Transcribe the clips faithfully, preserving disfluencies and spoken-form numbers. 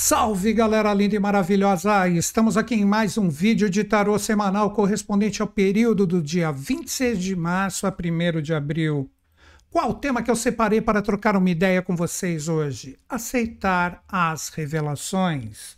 Salve, galera linda e maravilhosa! Estamos aqui em mais um vídeo de tarô semanal correspondente ao período do dia vinte e seis de março a primeiro de abril. Qual o tema que eu separei para trocar uma ideia com vocês hoje? Aceitar as revelações.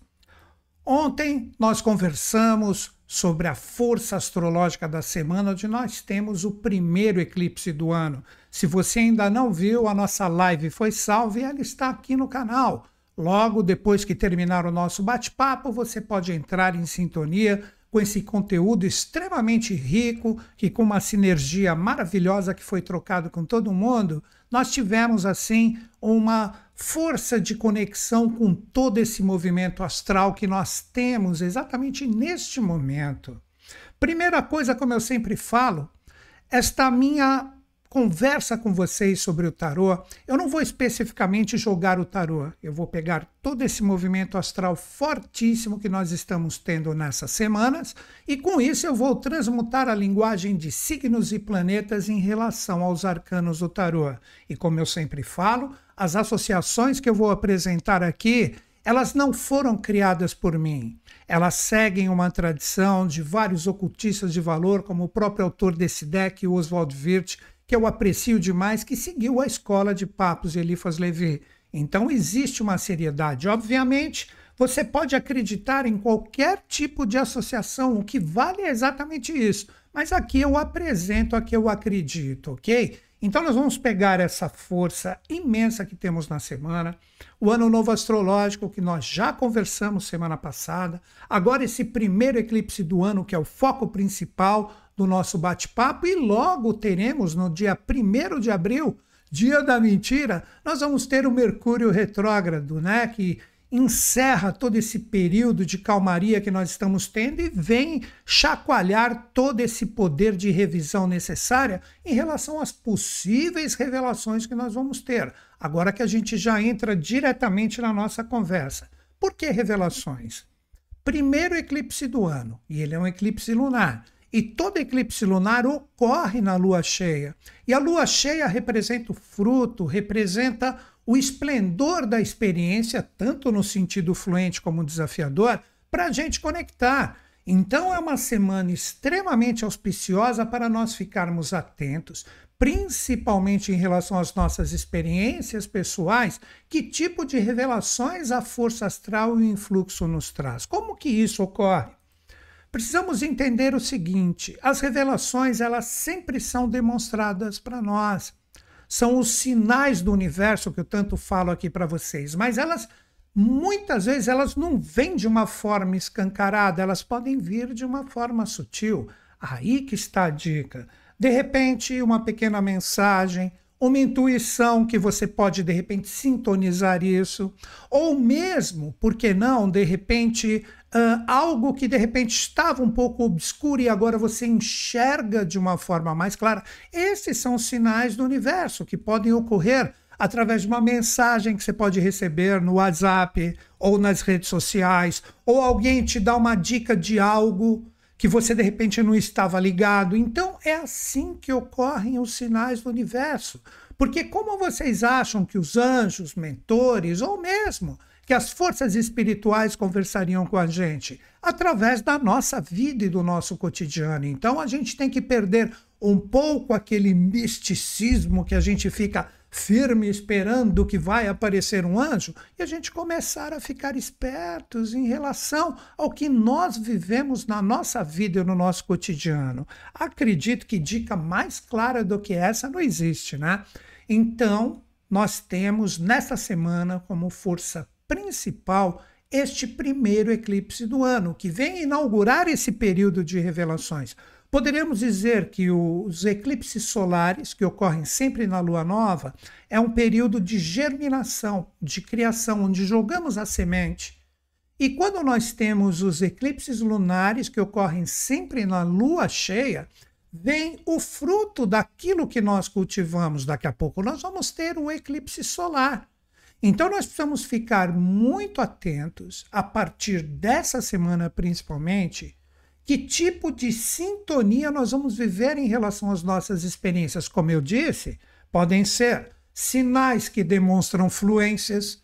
Ontem nós conversamos sobre a força astrológica da semana, onde nós temos o primeiro eclipse do ano. Se você ainda não viu, a nossa live foi salva e ela está aqui no canal. Logo depois que terminar o nosso bate-papo, você pode entrar em sintonia com esse conteúdo extremamente rico, que com uma sinergia maravilhosa que foi trocado com todo mundo, nós tivemos assim uma força de conexão com todo esse movimento astral que nós temos exatamente neste momento. Primeira coisa, como eu sempre falo, esta minha conversa com vocês sobre o tarô, eu não vou especificamente jogar o tarô, eu vou pegar todo esse movimento astral fortíssimo que nós estamos tendo nessas semanas e com isso eu vou transmutar a linguagem de signos e planetas em relação aos arcanos do tarô. E como eu sempre falo, as associações que eu vou apresentar aqui, elas não foram criadas por mim. Elas seguem uma tradição de vários ocultistas de valor, como o próprio autor desse deck, Oswald Wirth, que eu aprecio demais, que seguiu a escola de Papos e Eliphas Levi. Então existe uma seriedade. Obviamente, você pode acreditar em qualquer tipo de associação, o que vale é exatamente isso. Mas aqui eu apresento a que eu acredito, ok? Então nós vamos pegar essa força imensa que temos na semana, o Ano Novo Astrológico, que nós já conversamos semana passada, agora esse primeiro eclipse do ano, que é o foco principal do nosso bate-papo, e logo teremos no dia primeiro de abril, dia da mentira, nós vamos ter o Mercúrio retrógrado, né, que encerra todo esse período de calmaria que nós estamos tendo e vem chacoalhar todo esse poder de revisão necessária em relação às possíveis revelações que nós vamos ter. Agora que a gente já entra diretamente na nossa conversa. Por que revelações? Primeiro eclipse do ano, e ele é um eclipse lunar. E todo eclipse lunar ocorre na lua cheia. E a lua cheia representa o fruto, representa o esplendor da experiência, tanto no sentido fluente como desafiador, para a gente conectar. Então é uma semana extremamente auspiciosa para nós ficarmos atentos, principalmente em relação às nossas experiências pessoais, que tipo de revelações a força astral e o influxo nos traz. Como que isso ocorre? Precisamos entender o seguinte, as revelações elas sempre são demonstradas para nós. São os sinais do universo que eu tanto falo aqui para vocês, mas elas, muitas vezes, elas não vêm de uma forma escancarada, elas podem vir de uma forma sutil. Aí que está a dica. De repente, uma pequena mensagem, uma intuição que você pode, de repente, sintonizar isso, ou mesmo, por que não, de repente, uh, algo que, de repente, estava um pouco obscuro e agora você enxerga de uma forma mais clara. Esses são os sinais do universo que podem ocorrer através de uma mensagem que você pode receber no WhatsApp ou nas redes sociais, ou alguém te dá uma dica de algo que você de repente não estava ligado. Então é assim que ocorrem os sinais do universo. Porque como vocês acham que os anjos, mentores, ou mesmo que as forças espirituais conversariam com a gente? Através da nossa vida e do nosso cotidiano. Então a gente tem que perder um pouco aquele misticismo que a gente fica firme esperando que vai aparecer um anjo e a gente começar a ficar espertos em relação ao que nós vivemos na nossa vida e no nosso cotidiano. Acredito que dica mais clara do que essa não existe, né? Então, nós temos nessa semana como força principal este primeiro eclipse do ano, que vem inaugurar esse período de revelações. Poderíamos dizer que os eclipses solares, que ocorrem sempre na lua nova, é um período de germinação, de criação, onde jogamos a semente. E quando nós temos os eclipses lunares, que ocorrem sempre na lua cheia, vem o fruto daquilo que nós cultivamos. Daqui a pouco nós vamos ter um eclipse solar. Então nós precisamos ficar muito atentos, a partir dessa semana principalmente, que tipo de sintonia nós vamos viver em relação às nossas experiências. Como eu disse, podem ser sinais que demonstram fluências,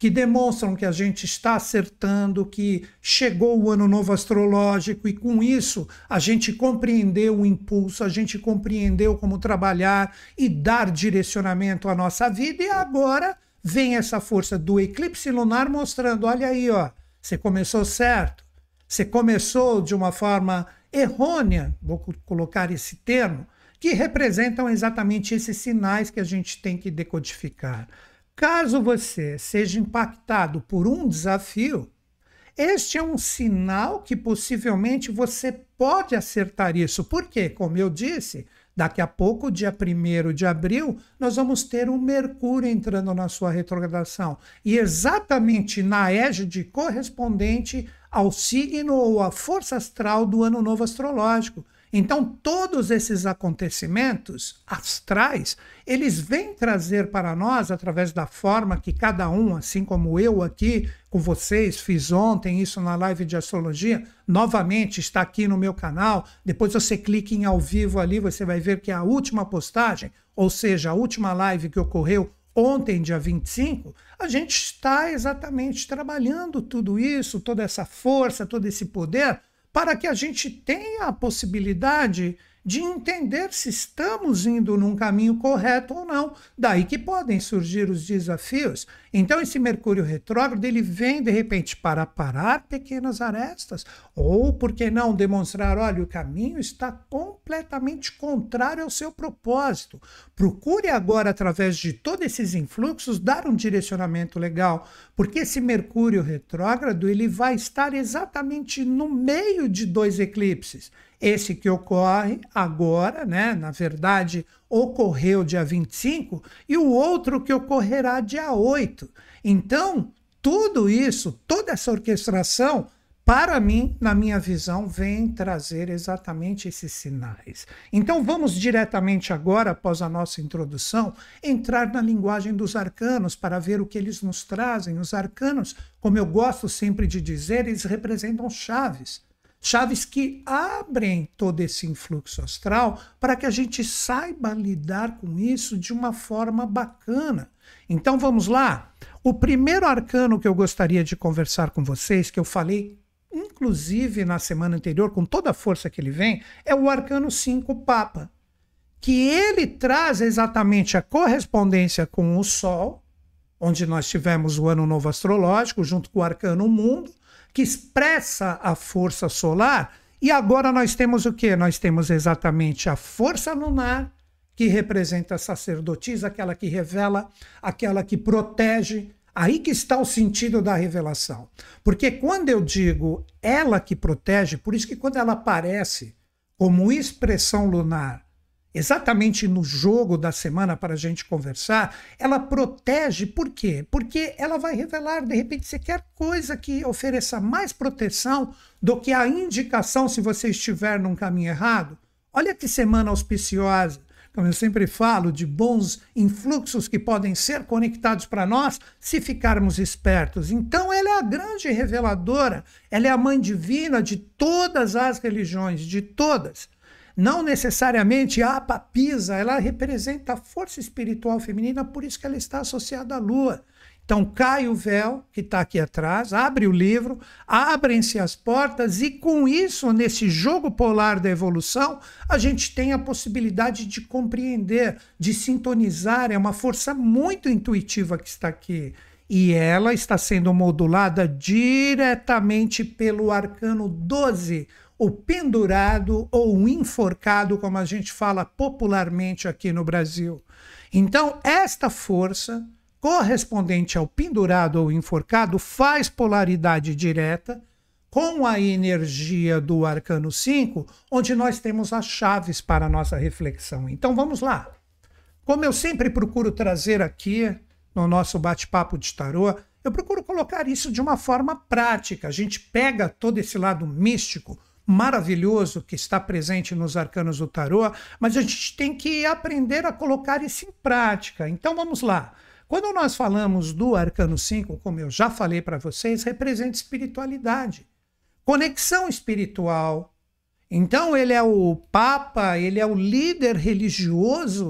que demonstram que a gente está acertando, que chegou o ano novo astrológico e com isso a gente compreendeu o impulso, a gente compreendeu como trabalhar e dar direcionamento à nossa vida, e agora vem essa força do eclipse lunar mostrando, olha aí, ó, você começou certo, você começou de uma forma errônea, vou colocar esse termo, que representam exatamente esses sinais que a gente tem que decodificar. Caso você seja impactado por um desafio, este é um sinal que possivelmente você pode acertar isso. Por quê? Como eu disse, daqui a pouco, dia primeiro de abril, nós vamos ter um Mercúrio entrando na sua retrogradação. E exatamente na égide correspondente ao signo ou à força astral do ano novo astrológico. Então, todos esses acontecimentos astrais, eles vêm trazer para nós, através da forma que cada um, assim como eu aqui com vocês, fiz ontem isso na live de astrologia, novamente está aqui no meu canal, depois você clica em ao vivo ali, você vai ver que é a última postagem, ou seja, a última live que ocorreu ontem, dia vinte e cinco, a gente está exatamente trabalhando tudo isso, toda essa força, todo esse poder, para que a gente tenha a possibilidade de entender se estamos indo num caminho correto ou não. Daí que podem surgir os desafios. Então esse Mercúrio retrógrado, ele vem de repente para parar pequenas arestas, ou, por que não, demonstrar, olha, o caminho está completamente contrário ao seu propósito. Procure agora, através de todos esses influxos, dar um direcionamento legal, porque esse Mercúrio retrógrado, ele vai estar exatamente no meio de dois eclipses. Esse que ocorre agora, né? Na verdade, ocorreu dia vinte e cinco, e o outro que ocorrerá dia oito. Então, tudo isso, toda essa orquestração, para mim, na minha visão, vem trazer exatamente esses sinais. Então, vamos diretamente agora, após a nossa introdução, entrar na linguagem dos arcanos para ver o que eles nos trazem. Os arcanos, como eu gosto sempre de dizer, eles representam chaves. Chaves que abrem todo esse influxo astral para que a gente saiba lidar com isso de uma forma bacana. Então vamos lá. O primeiro arcano que eu gostaria de conversar com vocês, que eu falei inclusive na semana anterior, com toda a força que ele vem, é o arcano cinco Papa, que ele traz exatamente a correspondência com o Sol, onde nós tivemos o Ano Novo Astrológico, junto com o arcano Mundo, que expressa a força solar, e agora nós temos o quê? Nós temos exatamente a força lunar, que representa a sacerdotisa, aquela que revela, aquela que protege. Aí que está o sentido da revelação. Porque quando eu digo ela que protege, por isso que quando ela aparece como expressão lunar, exatamente no jogo da semana para a gente conversar, ela protege, por quê? Porque ela vai revelar, de repente, você quer coisa que ofereça mais proteção do que a indicação se você estiver num caminho errado. Olha que semana auspiciosa, como eu sempre falo, de bons influxos que podem ser conectados para nós se ficarmos espertos. Então ela é a grande reveladora, ela é a mãe divina de todas as religiões, de todas. Não necessariamente a papisa, ela representa a força espiritual feminina, por isso que ela está associada à lua. Então cai o véu que está aqui atrás, abre o livro, abrem-se as portas e com isso, nesse jogo polar da evolução, a gente tem a possibilidade de compreender, de sintonizar, é uma força muito intuitiva que está aqui. E ela está sendo modulada diretamente pelo arcano doze, o pendurado ou o enforcado, como a gente fala popularmente aqui no Brasil. Então, esta força correspondente ao pendurado ou enforcado faz polaridade direta com a energia do arcano cinco, onde nós temos as chaves para a nossa reflexão. Então, vamos lá. Como eu sempre procuro trazer aqui no nosso bate-papo de tarô, eu procuro colocar isso de uma forma prática. A gente pega todo esse lado místico, maravilhoso que está presente nos arcanos do tarô, mas a gente tem que aprender a colocar isso em prática. Então vamos lá. Quando nós falamos do arcano cinco, como eu já falei para vocês, representa espiritualidade, conexão espiritual. Então ele é o Papa, ele é o líder religioso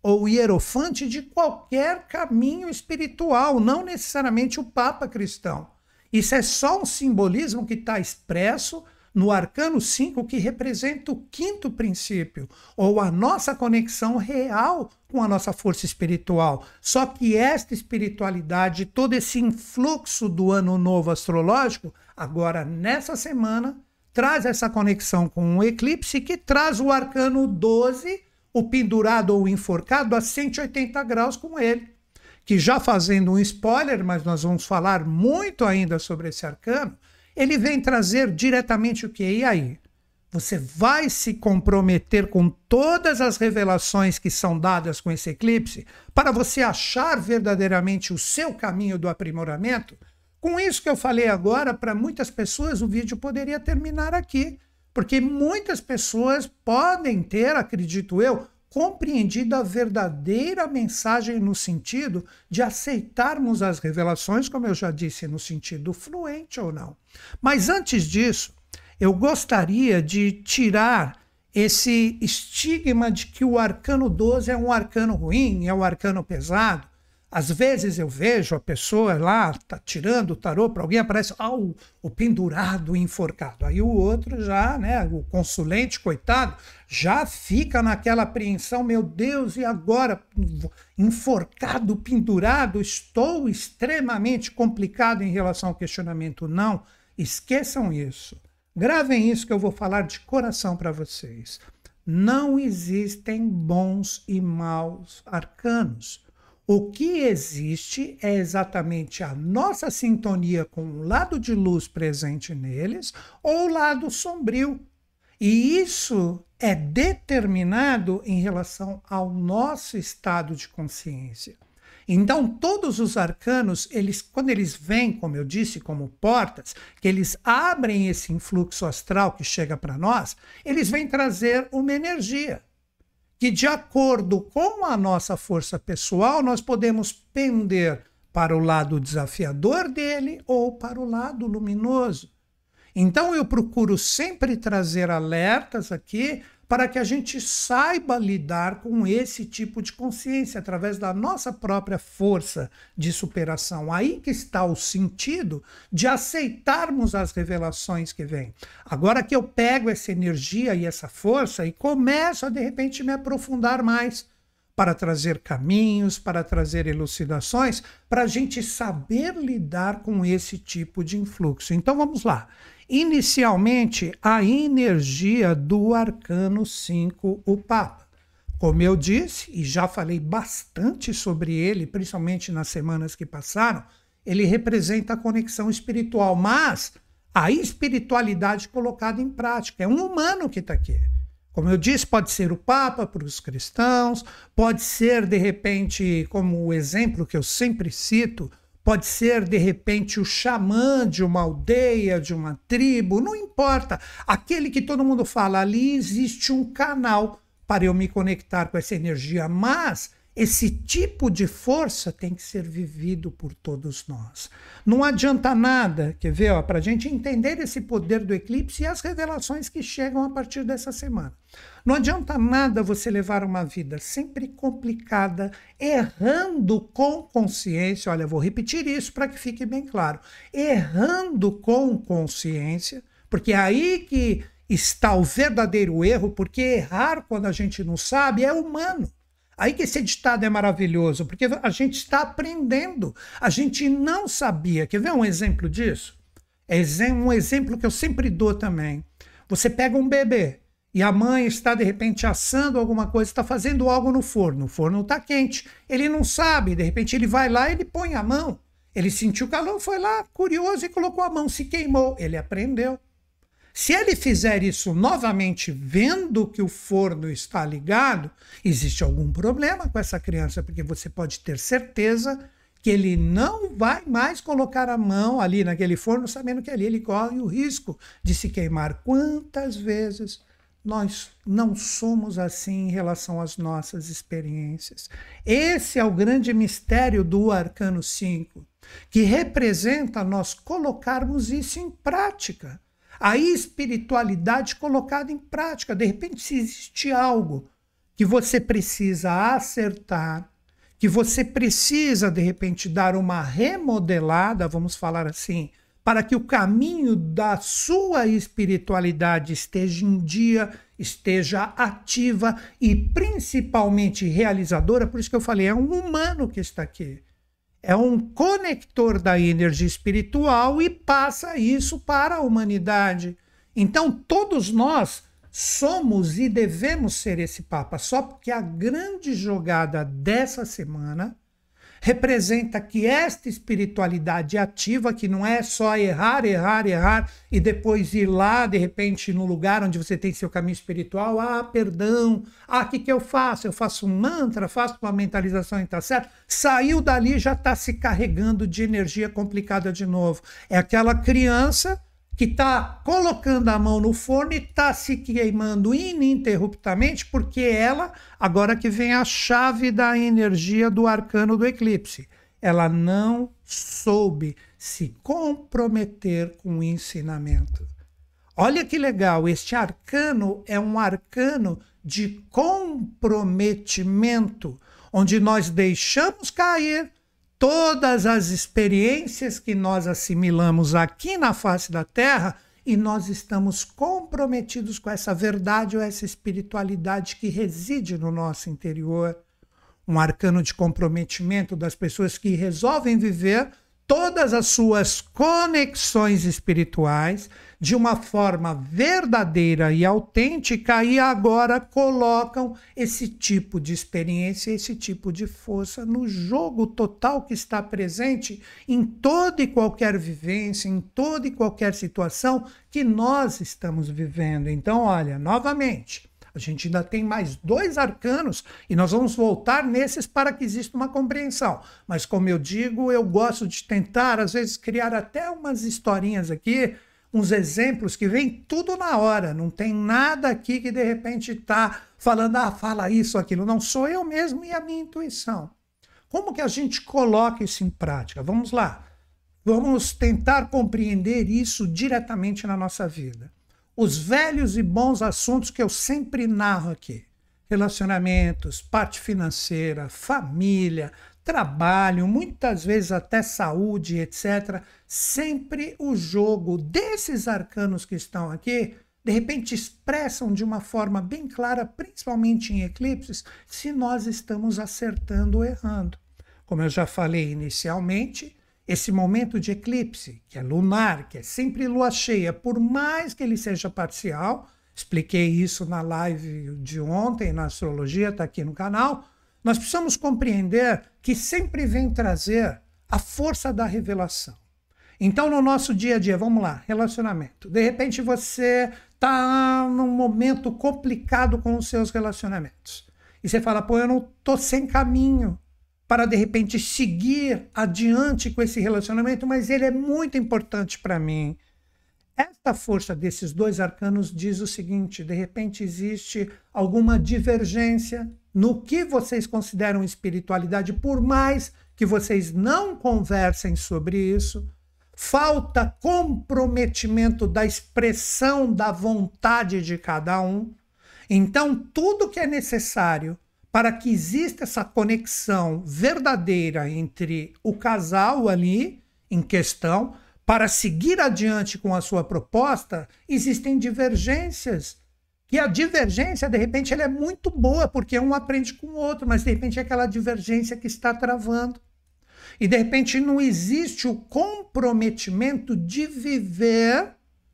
ou hierofante de qualquer caminho espiritual, não necessariamente o Papa cristão. Isso é só um simbolismo que está expresso no arcano cinco, que representa o quinto princípio, ou a nossa conexão real com a nossa força espiritual. Só que esta espiritualidade, todo esse influxo do ano novo astrológico, agora nessa semana, traz essa conexão com o eclipse, que traz o arcano doze, o pendurado ou enforcado, a cento e oitenta graus com ele. Que já fazendo um spoiler, mas nós vamos falar muito ainda sobre esse arcano, ele vem trazer diretamente o quê? E aí? Você vai se comprometer com todas as revelações que são dadas com esse eclipse para você achar verdadeiramente o seu caminho do aprimoramento? Com isso que eu falei agora, para muitas pessoas o vídeo poderia terminar aqui, porque muitas pessoas podem ter, acredito eu, compreendido a verdadeira mensagem no sentido de aceitarmos as revelações, como eu já disse, no sentido fluente ou não. Mas antes disso, eu gostaria de tirar esse estigma de que o arcano doze é um arcano ruim, é um arcano pesado. Às vezes eu vejo a pessoa lá, tá tirando o tarô para alguém, aparece ah, o, o pendurado enforcado. Aí o outro já, né, o consulente, coitado, já fica naquela apreensão, meu Deus, e agora? Enforcado, pendurado, estou extremamente complicado em relação ao questionamento. Não, esqueçam isso. Gravem isso que eu vou falar de coração para vocês. Não existem bons e maus arcanos. O que existe é exatamente a nossa sintonia com o lado de luz presente neles ou o lado sombrio. E isso é determinado em relação ao nosso estado de consciência. Então, todos os arcanos, eles, quando eles vêm, como eu disse, como portas, que eles abrem esse influxo astral que chega para nós, eles vêm trazer uma energia. Que de acordo com a nossa força pessoal, nós podemos pender para o lado desafiador dele ou para o lado luminoso. Então eu procuro sempre trazer alertas aqui para que a gente saiba lidar com esse tipo de consciência através da nossa própria força de superação. Aí que está o sentido de aceitarmos as revelações que vêm. Agora que eu pego essa energia e essa força e começo a, de repente, me aprofundar mais para trazer caminhos, para trazer elucidações, para a gente saber lidar com esse tipo de influxo. Então vamos lá. Inicialmente, a energia do arcano cinco, o Papa. Como eu disse, e já falei bastante sobre ele, principalmente nas semanas que passaram, ele representa a conexão espiritual, mas a espiritualidade colocada em prática. É um humano que está aqui. Como eu disse, pode ser o Papa para os cristãos, pode ser, de repente, como o exemplo que eu sempre cito, pode ser, de repente, o xamã de uma aldeia, de uma tribo, não importa. Aquele que todo mundo fala, ali existe um canal para eu me conectar com essa energia, mas esse tipo de força tem que ser vivido por todos nós. Não adianta nada, quer ver, para a gente entender esse poder do eclipse e as revelações que chegam a partir dessa semana. Não adianta nada você levar uma vida sempre complicada, errando com consciência. Olha, vou repetir isso para que fique bem claro. Errando com consciência, porque é aí que está o verdadeiro erro, porque errar quando a gente não sabe é humano. Aí que esse ditado é maravilhoso, porque a gente está aprendendo. A gente não sabia. Quer ver um exemplo disso? É um exemplo que eu sempre dou também. Você pega um bebê e a mãe está, de repente, assando alguma coisa, está fazendo algo no forno. O forno está quente. Ele não sabe. De repente, ele vai lá e ele põe a mão. Ele sentiu calor, foi lá, curioso, e colocou a mão. Se queimou. Ele aprendeu. Se ele fizer isso novamente, vendo que o forno está ligado, existe algum problema com essa criança, porque você pode ter certeza que ele não vai mais colocar a mão ali naquele forno, sabendo que ali ele corre o risco de se queimar. Quantas vezes nós não somos assim em relação às nossas experiências? Esse é o grande mistério do Arcano cinco, que representa nós colocarmos isso em prática. A espiritualidade colocada em prática. De repente, se existe algo que você precisa acertar, que você precisa, de repente, dar uma remodelada, vamos falar assim, para que o caminho da sua espiritualidade esteja em dia, esteja ativa e principalmente realizadora. Por isso que eu falei, é um humano que está aqui. É um conector da energia espiritual e passa isso para a humanidade. Então, todos nós somos e devemos ser esse Papa, só porque a grande jogada dessa semana representa que esta espiritualidade ativa, que não é só errar, errar, errar, e depois ir lá, de repente, no lugar onde você tem seu caminho espiritual, ah, perdão, ah, o que, que eu faço? Eu faço um mantra, faço uma mentalização e tá certo. Saiu dali, já está se carregando de energia complicada de novo. É aquela criança que está colocando a mão no forno e está se queimando ininterruptamente, porque ela, agora que vem a chave da energia do arcano do eclipse, ela não soube se comprometer com o ensinamento. Olha que legal, este arcano é um arcano de comprometimento, onde nós deixamos cair todas as experiências que nós assimilamos aqui na face da Terra e nós estamos comprometidos com essa verdade ou essa espiritualidade que reside no nosso interior. Um arcano de comprometimento das pessoas que resolvem viver todas as suas conexões espirituais de uma forma verdadeira e autêntica e agora colocam esse tipo de experiência, esse tipo de força no jogo total que está presente em toda e qualquer vivência, em toda e qualquer situação que nós estamos vivendo. Então, olha, novamente, a gente ainda tem mais dois arcanos e nós vamos voltar nesses para que exista uma compreensão. Mas, como eu digo, eu gosto de tentar, às vezes, criar até umas historinhas aqui, uns exemplos que vem tudo na hora. Não tem nada aqui que, de repente, está falando, ah, fala isso, aquilo. Não, sou eu mesmo e a minha intuição. Como que a gente coloca isso em prática? Vamos lá. Vamos tentar compreender isso diretamente na nossa vida. Os velhos e bons assuntos que eu sempre narro aqui. Relacionamentos, parte financeira, família, trabalho, muitas vezes até saúde, etcétera. Sempre o jogo desses arcanos que estão aqui, de repente expressam de uma forma bem clara, principalmente em eclipses, se nós estamos acertando ou errando. Como eu já falei inicialmente, esse momento de eclipse, que é lunar, que é sempre lua cheia, por mais que ele seja parcial, expliquei isso na live de ontem, na astrologia, está aqui no canal, nós precisamos compreender que sempre vem trazer a força da revelação. Então, no nosso dia a dia, vamos lá, relacionamento. De repente você está num momento complicado com os seus relacionamentos. E você fala, pô, eu não estou sem caminho para, de repente, seguir adiante com esse relacionamento, mas ele é muito importante para mim. Esta força desses dois arcanos diz o seguinte, de repente existe alguma divergência no que vocês consideram espiritualidade, por mais que vocês não conversem sobre isso, falta comprometimento da expressão da vontade de cada um. Então, tudo que é necessário para que exista essa conexão verdadeira entre o casal ali em questão, para seguir adiante com a sua proposta, existem divergências. E a divergência, de repente, ela é muito boa, porque um aprende com o outro, mas de repente é aquela divergência que está travando. E de repente não existe o comprometimento de viver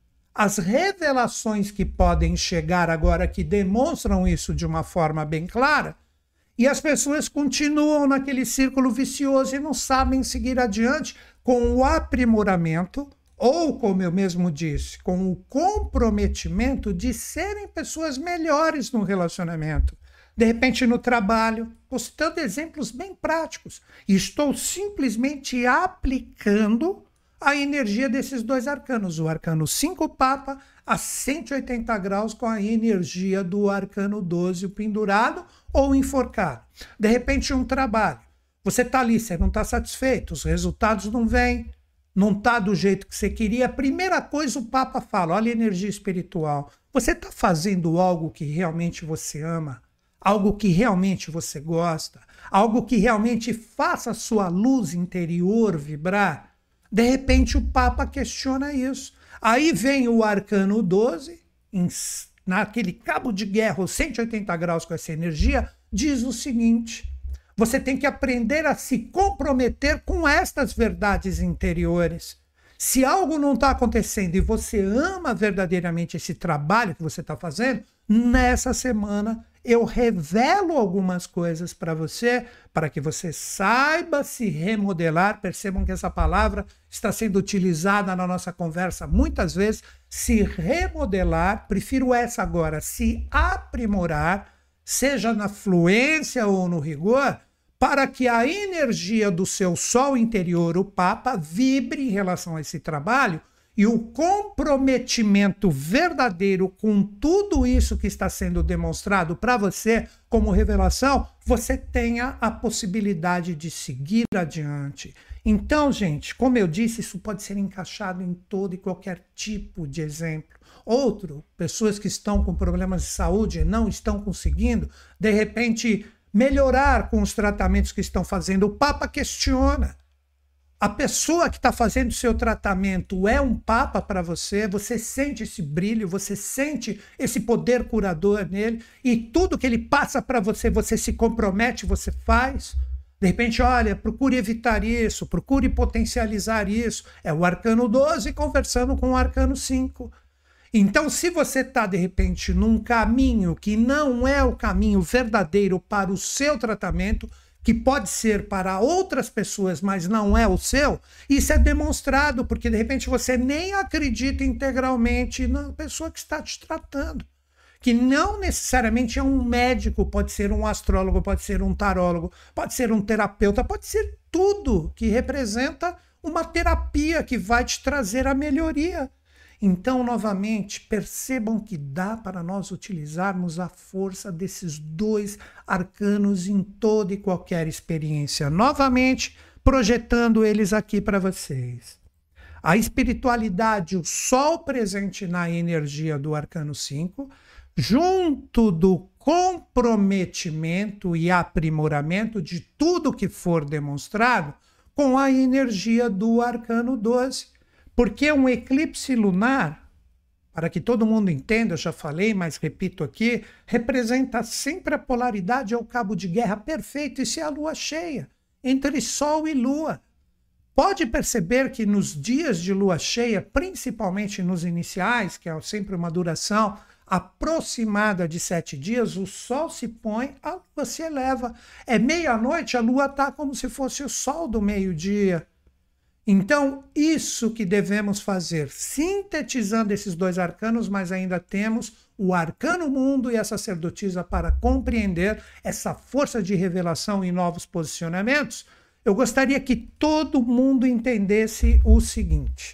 as revelações que podem chegar agora, que demonstram isso de uma forma bem clara, e as pessoas continuam naquele círculo vicioso e não sabem seguir adiante com o aprimoramento, ou, como eu mesmo disse, com o comprometimento de serem pessoas melhores no relacionamento. De repente, no trabalho, estou citando exemplos bem práticos, e estou simplesmente aplicando a energia desses dois arcanos, o arcano cinco Papa a cento e oitenta graus com a energia do arcano doze, o pendurado ou enforcado. De repente, um trabalho. Você está ali, você não está satisfeito, os resultados não vêm, não está do jeito que você queria. A primeira coisa o Papa fala, olha a energia espiritual. Você está fazendo algo que realmente você ama? algo que realmente você gosta, algo que realmente faça a sua luz interior vibrar, de repente o Papa questiona isso. Aí vem o arcano doze, em, naquele cabo de guerra, os cento e oitenta graus com essa energia, diz o seguinte: você tem que aprender a se comprometer com estas verdades interiores. Se algo não está acontecendo e você ama verdadeiramente esse trabalho que você está fazendo, nessa semana eu revelo algumas coisas para você, para que você saiba se remodelar. Percebam que essa palavra está sendo utilizada na nossa conversa muitas vezes. Se remodelar, prefiro essa agora, se aprimorar, seja na fluência ou no rigor, para que a energia do seu sol interior, o Papa, vibre em relação a esse trabalho e o comprometimento verdadeiro com tudo isso que está sendo demonstrado para você como revelação, você tenha a possibilidade de seguir adiante. Então, gente, como eu disse, isso pode ser encaixado em todo e qualquer tipo de exemplo. Outro, pessoas que estão com problemas de saúde e não estão conseguindo, de repente, melhorar com os tratamentos que estão fazendo. O Papa questiona. A pessoa que está fazendo o seu tratamento é um Papa para você? Você sente esse brilho, você sente esse poder curador nele, e tudo que ele passa para você, você se compromete, você faz? De repente, olha, procure evitar isso, procure potencializar isso. É o arcano doze conversando com o arcano cinco. Então, se você está, de repente, num caminho que não é o caminho verdadeiro para o seu tratamento, que pode ser para outras pessoas, mas não é o seu, isso é demonstrado, porque, de repente, você nem acredita integralmente na pessoa que está te tratando. Que não necessariamente é um médico, pode ser um astrólogo, pode ser um tarólogo, pode ser um terapeuta, pode ser tudo que representa uma terapia que vai te trazer a melhoria. Então, novamente, percebam que dá para nós utilizarmos a força desses dois arcanos em toda e qualquer experiência. Novamente, projetando eles aqui para vocês. A espiritualidade, o sol presente na energia do arcano cinco, junto do comprometimento e aprimoramento de tudo que for demonstrado com a energia do arcano doze. Porque um eclipse lunar, para que todo mundo entenda, eu já falei, mas repito aqui, representa sempre a polaridade ao cabo de guerra perfeito, isso é a lua cheia, entre Sol e Lua. Pode perceber que nos dias de lua cheia, principalmente nos iniciais, que é sempre uma duração aproximada de sete dias, o Sol se põe, a Lua se eleva. É meia-noite, a Lua está como se fosse o Sol do meio-dia. Então, isso que devemos fazer, sintetizando esses dois arcanos, mas ainda temos o arcano mundo e a sacerdotisa para compreender essa força de revelação e novos posicionamentos. Eu gostaria que todo mundo entendesse o seguinte: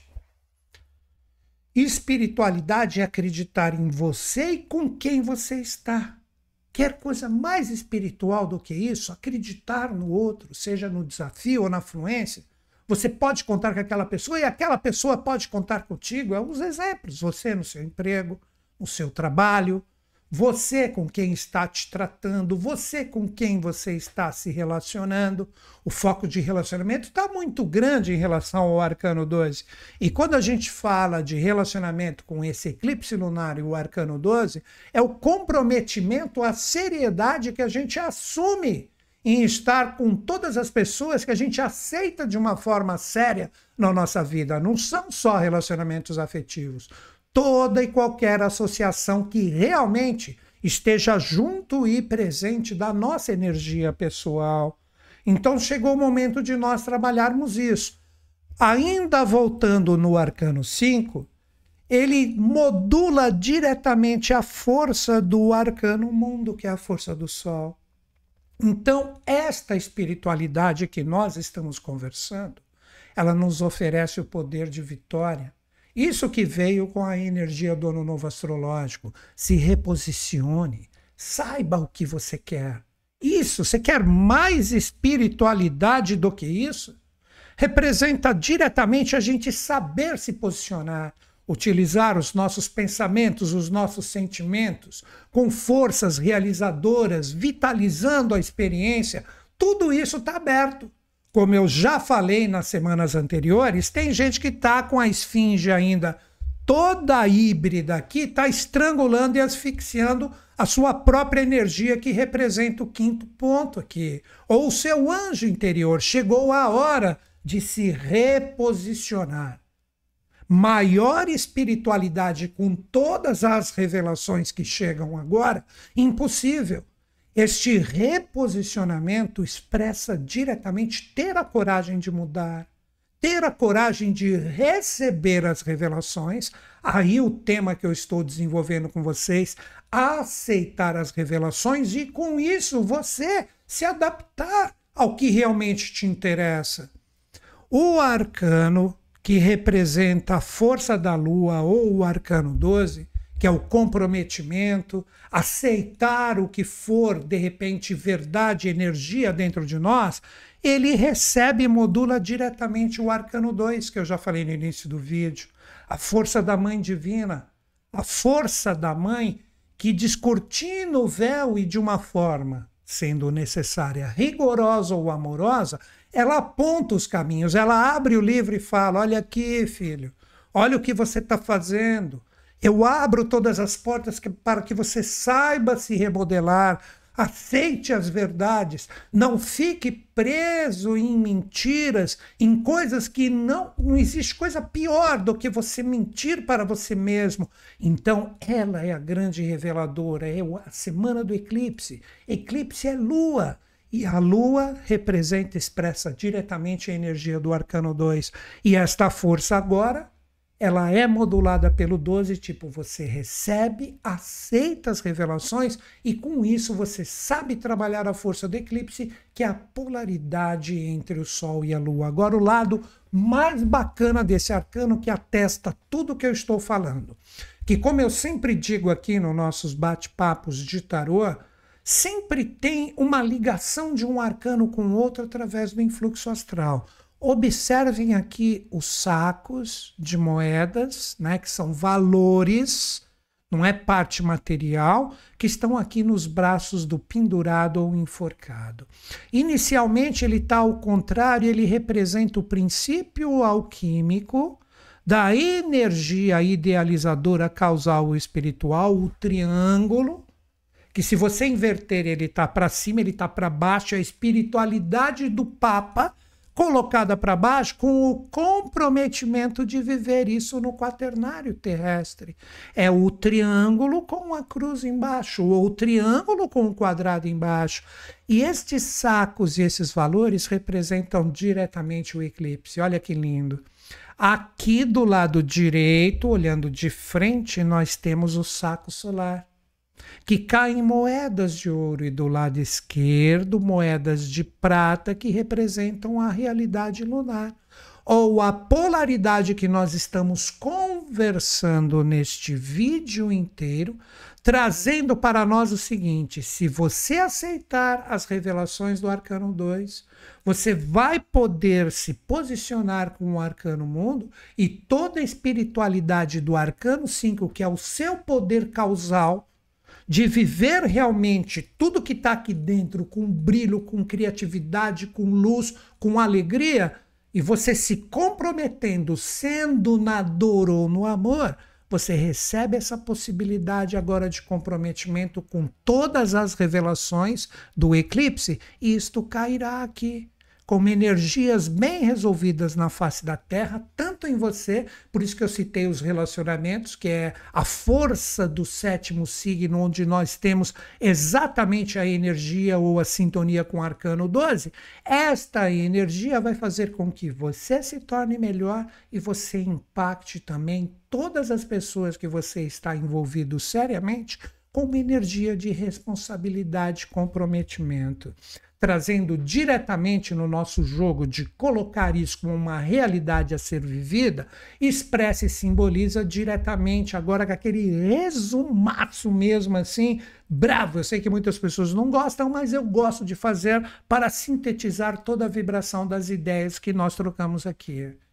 espiritualidade é acreditar em você e com quem você está. Quer coisa mais espiritual do que isso? Acreditar no outro, seja no desafio ou na fluência. Você pode contar com aquela pessoa e aquela pessoa pode contar contigo. É uns exemplos. Você no seu emprego, no seu trabalho, você com quem está te tratando, você com quem você está se relacionando. O foco de relacionamento está muito grande em relação ao arcano doze. E quando a gente fala de relacionamento com esse eclipse lunar e o arcano doze, é o comprometimento, a seriedade que a gente assume em estar com todas as pessoas que a gente aceita de uma forma séria na nossa vida. Não são só relacionamentos afetivos. Toda e qualquer associação que realmente esteja junto e presente da nossa energia pessoal. Então chegou o momento de nós trabalharmos isso. Ainda voltando no arcano cinco, ele modula diretamente a força do arcano mundo, que é a força do Sol. Então, esta espiritualidade que nós estamos conversando, ela nos oferece o poder de vitória. Isso que veio com a energia do ano novo astrológico. Se reposicione, saiba o que você quer. Isso, você quer mais espiritualidade do que isso? Representa diretamente a gente saber se posicionar. utilizar os nossos pensamentos, os nossos sentimentos, com forças realizadoras, vitalizando a experiência, tudo isso está aberto. Como eu já falei nas semanas anteriores, tem gente que está com a esfinge ainda toda híbrida aqui, está estrangulando e asfixiando a sua própria energia, que representa o quinto ponto aqui. Ou o seu anjo interior. Chegou a hora de se reposicionar. Maior espiritualidade com todas as revelações que chegam agora, impossível. Este reposicionamento expressa diretamente ter a coragem de mudar, ter a coragem de receber as revelações. Aí o tema que eu estou desenvolvendo com vocês, aceitar as revelações e com isso você se adaptar ao que realmente te interessa. O arcano que representa a força da lua, ou o arcano doze, que é o comprometimento, aceitar o que for, de repente, verdade, energia dentro de nós, ele recebe e modula diretamente o arcano dois, que eu já falei no início do vídeo. A força da mãe divina, a força da mãe que descortina o véu e de uma forma, sendo necessária, rigorosa ou amorosa, ela aponta os caminhos, ela abre o livro e fala, olha aqui, filho, olha o que você está fazendo. Eu abro todas as portas que, para que você saiba se remodelar, aceite as verdades, não fique preso em mentiras, em coisas que não, não existe coisa pior do que você mentir para você mesmo. Então, ela é a grande reveladora, é a semana do eclipse. Eclipse é lua. E a lua representa, expressa diretamente a energia do arcano dois. E esta força agora, ela é modulada pelo doze, tipo, você recebe, aceita as revelações e com isso você sabe trabalhar a força do eclipse, que é a polaridade entre o Sol e a Lua. Agora o lado mais bacana desse arcano, que atesta tudo o que eu estou falando. Que, como eu sempre digo aqui nos nossos bate-papos de tarô, sempre tem uma ligação de um arcano com o outro através do influxo astral. Observem aqui os sacos de moedas, né, que são valores, não é parte material, que estão aqui nos braços do pendurado ou enforcado. Inicialmente ele está ao contrário, ele representa o princípio alquímico da energia idealizadora causal ou espiritual, o triângulo, que se você inverter ele está para cima, ele está para baixo, a espiritualidade do Papa colocada para baixo com o comprometimento de viver isso no quaternário terrestre. É o triângulo com a cruz embaixo, ou o triângulo com o quadrado embaixo. E estes sacos e esses valores representam diretamente o eclipse. Olha que lindo. Aqui do lado direito, olhando de frente, nós temos o saco solar, que caem moedas de ouro, e do lado esquerdo moedas de prata que representam a realidade lunar, ou a polaridade que nós estamos conversando neste vídeo inteiro, trazendo para nós o seguinte: se você aceitar as revelações do Arcano dois, você vai poder se posicionar com o Arcano Mundo e toda a espiritualidade do Arcano cinco, que é o seu poder causal, de viver realmente tudo que está aqui dentro com brilho, com criatividade, com luz, com alegria, e você se comprometendo, sendo na dor ou no amor, você recebe essa possibilidade agora de comprometimento com todas as revelações do eclipse, e isto cairá aqui, como energias bem resolvidas na face da Terra, tanto em você, por isso que eu citei os relacionamentos, que é a força do sétimo signo, onde nós temos exatamente a energia ou a sintonia com o Arcano doze. Esta energia vai fazer com que você se torne melhor e você impacte também todas as pessoas que você está envolvido seriamente com uma energia de responsabilidade e comprometimento, trazendo diretamente no nosso jogo de colocar isso como uma realidade a ser vivida, expressa e simboliza diretamente agora com aquele resumaço mesmo assim, bravo. Eu sei que muitas pessoas não gostam, mas eu gosto de fazer para sintetizar toda a vibração das ideias que nós trocamos aqui.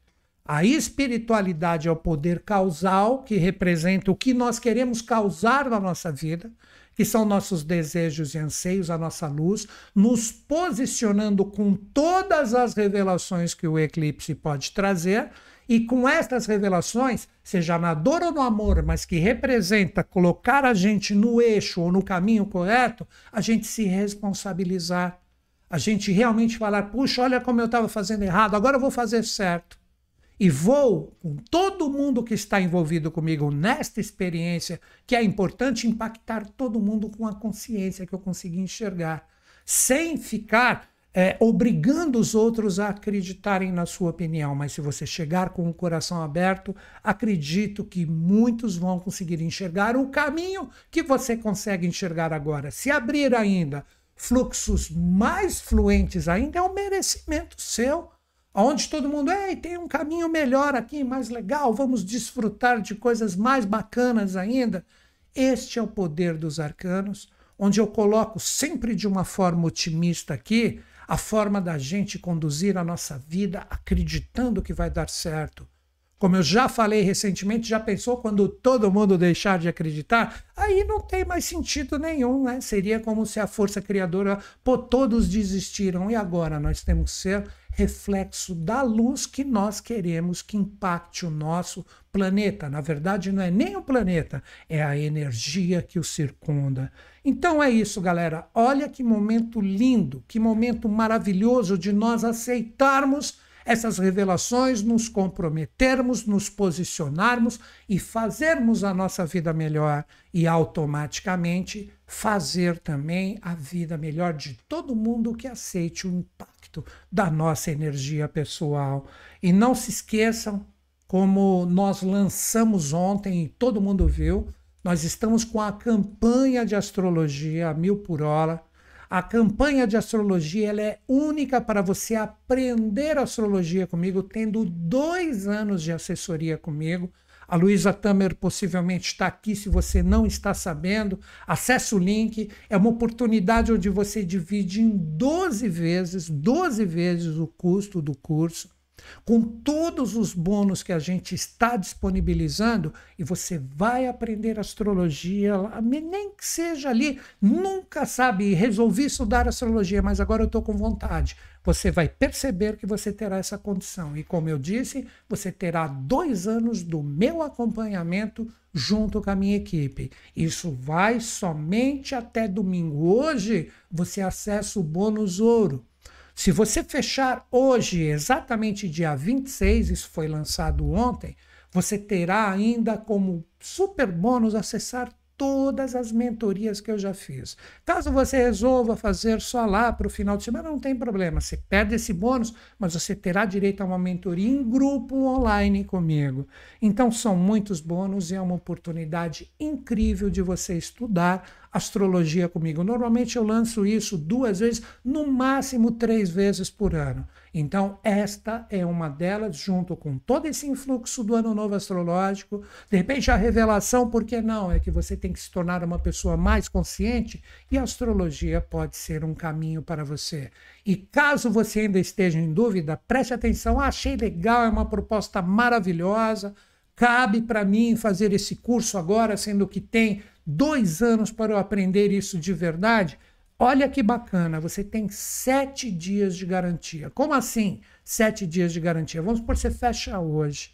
A espiritualidade é o poder causal, que representa o que nós queremos causar na nossa vida, que são nossos desejos e anseios, a nossa luz, nos posicionando com todas as revelações que o eclipse pode trazer, e com estas revelações, seja na dor ou no amor, mas que representa colocar a gente no eixo ou no caminho correto, a gente se responsabilizar, a gente realmente falar, puxa, olha como eu estava fazendo errado, agora eu vou fazer certo. E vou, com todo mundo que está envolvido comigo nesta experiência, que é importante impactar todo mundo com a consciência que eu consegui enxergar, sem ficar é, obrigando os outros a acreditarem na sua opinião. Mas se você chegar com o coração aberto, acredito que muitos vão conseguir enxergar o caminho que você consegue enxergar agora. Se abrir ainda fluxos mais fluentes ainda, é um merecimento seu. Onde todo mundo, ei, tem um caminho melhor aqui, mais legal, vamos desfrutar de coisas mais bacanas ainda. Este é o poder dos arcanos, onde eu coloco sempre de uma forma otimista aqui, a forma da gente conduzir a nossa vida acreditando que vai dar certo. Como eu já falei recentemente, já pensou quando todo mundo deixar de acreditar? Aí não tem mais sentido nenhum, né? Seria como se a força criadora, pô, todos desistiram. E agora nós temos que ser reflexo da luz que nós queremos que impacte o nosso planeta. Na verdade, não é nem o planeta, é a energia que o circunda. Então é isso, galera. Olha que momento lindo, que momento maravilhoso de nós aceitarmos essas revelações, nos comprometermos, nos posicionarmos e fazermos a nossa vida melhor e automaticamente fazer também a vida melhor de todo mundo que aceite o impacto da nossa energia pessoal. E não se esqueçam, como nós lançamos ontem e todo mundo viu, nós estamos com a campanha de astrologia a mil por hora. A campanha de astrologia ela é única para você aprender astrologia comigo, tendo dois anos de assessoria comigo. A Luísa Tamer possivelmente está aqui, se você não está sabendo. Acesse o link, é uma oportunidade onde você divide em doze vezes, doze vezes o custo do curso, com todos os bônus que a gente está disponibilizando, e você vai aprender astrologia, nem que seja ali, nunca sabe, resolvi estudar astrologia, mas agora eu estou com vontade. Você vai perceber que você terá essa condição. E como eu disse, você terá dois anos do meu acompanhamento junto com a minha equipe. Isso vai somente até domingo. Hoje você acessa o bônus ouro. Se você fechar hoje, exatamente dia vinte e seis, isso foi lançado ontem, você terá ainda como super bônus acessar todas as mentorias que eu já fiz. Caso você resolva fazer só lá para o final de semana, não tem problema. Você perde esse bônus, mas você terá direito a uma mentoria em grupo online comigo. Então são muitos bônus e é uma oportunidade incrível de você estudar astrologia comigo. Normalmente eu lanço isso duas vezes, no máximo três vezes por ano. Então esta é uma delas, junto com todo esse influxo do ano novo astrológico. De repente a revelação, por que não? É que você tem que se tornar uma pessoa mais consciente e a astrologia pode ser um caminho para você. E caso você ainda esteja em dúvida, preste atenção, ah, achei legal, é uma proposta maravilhosa, cabe para mim fazer esse curso agora, sendo que tem dois anos para eu aprender isso de verdade. Olha que bacana, você tem sete dias de garantia. Como assim sete dias de garantia? Vamos supor que você fecha hoje.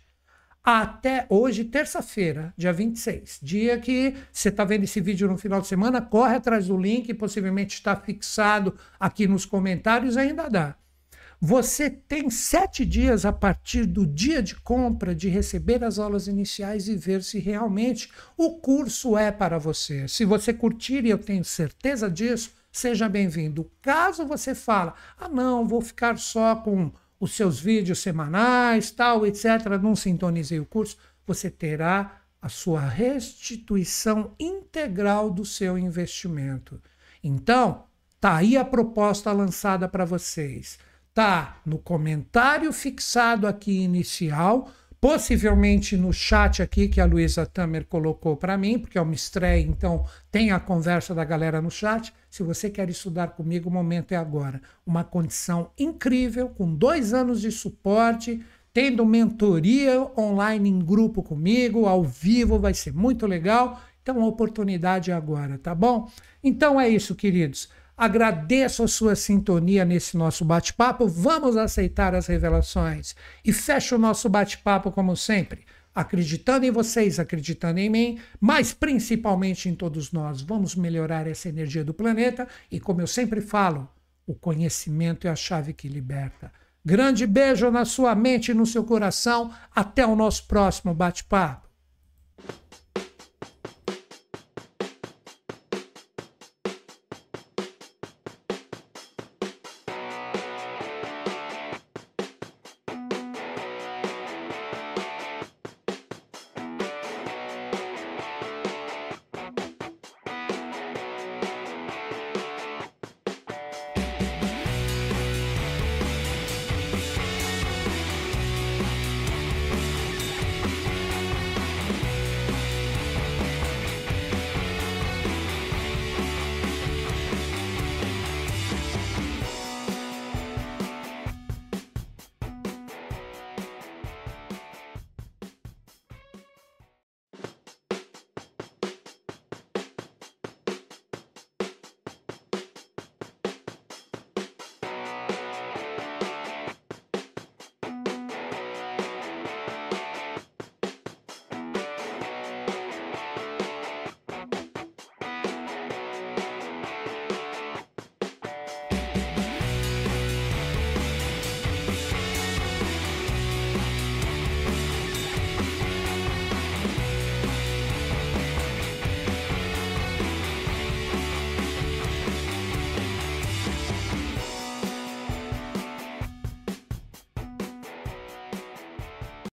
Até hoje, terça-feira, dia vinte e seis. Dia que você está vendo esse vídeo no final de semana, corre atrás do link, possivelmente está fixado aqui nos comentários, ainda dá. Você tem sete dias a partir do dia de compra de receber as aulas iniciais e ver se realmente o curso é para você. Se você curtir, e eu tenho certeza disso, seja bem-vindo. Caso você fala, ah não, vou ficar só com os seus vídeos semanais, tal, etcétera, não sintonizei o curso, você terá a sua restituição integral do seu investimento. Então, tá aí a proposta lançada para vocês. Tá no comentário fixado aqui inicial, possivelmente no chat aqui que a Luísa Tamer colocou para mim, porque é uma estreia, então tem a conversa da galera no chat. Se você quer estudar comigo, o momento é agora. Uma condição incrível, com dois anos de suporte, tendo mentoria online em grupo comigo, ao vivo, vai ser muito legal. Então a oportunidade é agora, tá bom? Então é isso, queridos. Agradeço a sua sintonia nesse nosso bate-papo. Vamos aceitar as revelações. E fecho o nosso bate-papo como sempre, acreditando em vocês, acreditando em mim, mas principalmente em todos nós. Vamos melhorar essa energia do planeta e, como eu sempre falo, o conhecimento é a chave que liberta. Grande beijo na sua mente e no seu coração. Até o nosso próximo bate-papo.